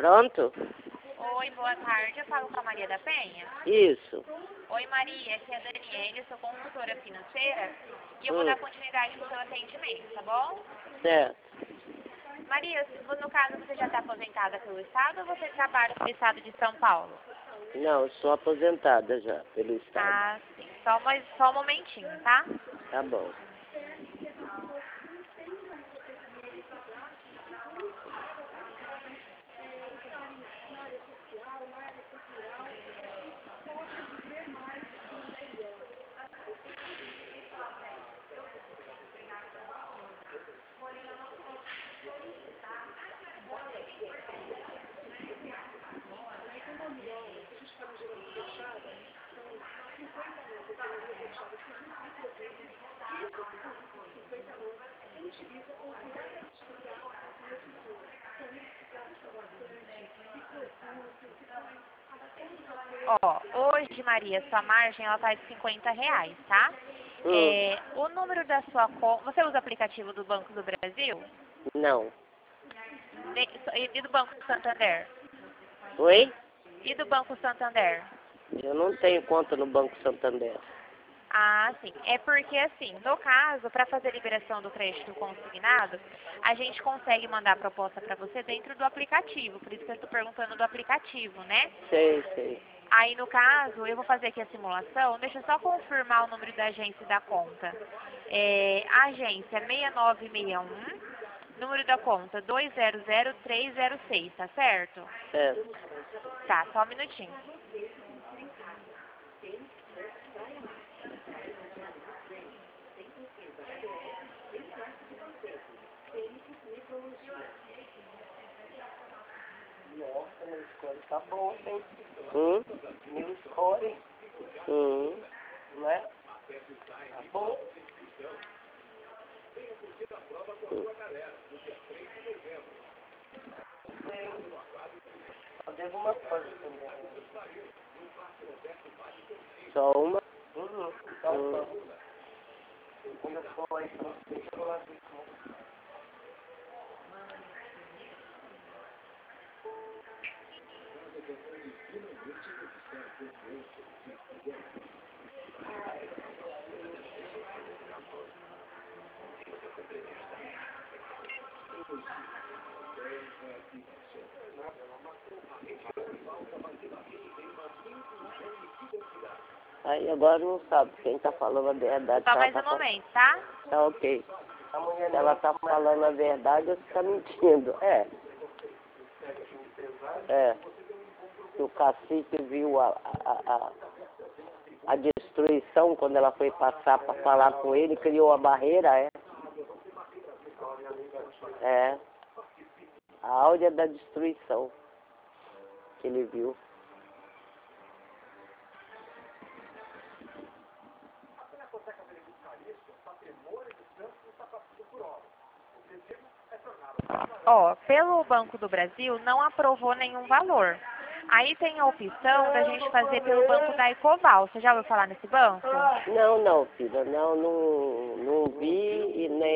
Pronto? Oi, boa tarde. Eu falo com a Maria da Penha. Isso. Oi, Maria. Aqui é a Daniela, eu sou consultora financeira e eu vou dar continuidade no seu atendimento, tá bom? Certo. Maria, no caso, você já está aposentada pelo Estado ou você trabalha pelo Estado de São Paulo? Não, eu sou aposentada já pelo Estado. Ah, sim. Só um momentinho, tá? Tá bom. Ó, hoje, Maria, sua margem ela tá de R$ 50, tá? O número da sua conta... Você usa o aplicativo do Banco do Brasil? Não. E do Banco Santander? Oi? E do Banco Santander? Eu não tenho conta no Banco Santander. Ah, sim. É porque, assim, no caso, para fazer a liberação do crédito consignado, a gente consegue mandar a proposta para você dentro do aplicativo. Por isso que eu estou perguntando do aplicativo, né? Sei. Aí, no caso, eu vou fazer aqui a simulação. Deixa eu só confirmar o número da agência e da conta. A agência 6961, número da conta 200306, tá certo? Certo. Tá, só um minutinho. Nossa, meu score tá bom, hein? Meu score. Não é? Tá bom. Só devo uma coisa também. Só uma? Só uma. Quando eu for aí pra você, eu vou lá ver como. Aí agora não sabe quem tá falando a verdade. Só mais um momento, tá? Tá ok. Se ela tá falando a verdade, você tá mentindo. Que o cacique viu a destruição quando ela foi passar para falar com ele, criou a barreira, a áurea da destruição que ele viu. Ó, pelo Banco do Brasil não aprovou nenhum valor. Aí tem a opção da gente fazer pelo banco da Ecoval. Você já ouviu falar nesse banco? Não, filha, não vi e nem